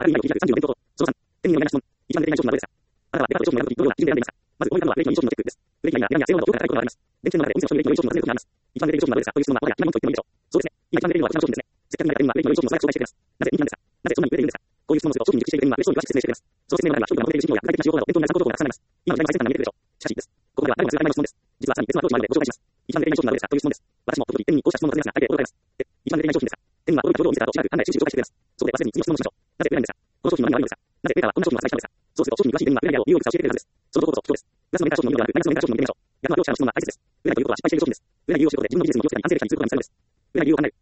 あらびに935点と、その3、点2の質問。一番的な質問なのですが、あなたはデパート商品を選ぶとき、どのような基準で選んでいますか。まず、多いなのはブレーキの認証のチェックです。ブレーキが今、やゼロなど遠くから高いことがあります。電線の中でお店の商品ブレーキの認証を尋ねることがあります。一番的な商品なのですかという質問は、もはや何問と言ってもいいでしょう。そうですね。今一番的なのはこちらの商品ですね。せっかくなら今ブレーキの認証を素早く紹介してくれます。なぜ人気なんですか。なぜそんなに売れているんですか。こういう質問をすると商品に熟している今、商品が詳しく説明してくれます。その説明の中には商品が求めている信号や具体的な仕様など、伝統的な参考情報がたくさんあります。今の時代の最先端が見えてくるでしょう。しかしいいです。ここまでは誰もが通らない質問です。実はさらに別のアプローチもあるのでご紹介します。一番的な商品なのですかという質問です。私も時々店にこうした質問を尋ねますが、相手で驚かれます。一番的な商品ですか。店は驚き表情を見せた後、しばらく館内収集を紹介してくれます。そこで忘れずに次の質問をしましょう。なぜ売れないんですか。この商品の何が悪いのですか。なぜデータはこんな商品を発売したのですか。そうすると商品に詳しい店には売れないを理由を教えてくれるはずです。そのことこそ貴重です。ガスのメーカー商品のみではなく、マイナスのメーカー商品も見てみましょう。ガスの業者の質問は大切です。売れないということは失敗している商品です。売れない理由を知ることで自分のビジネスにも良くなり安定的に続くことにつながるのです。売れない理由を考える。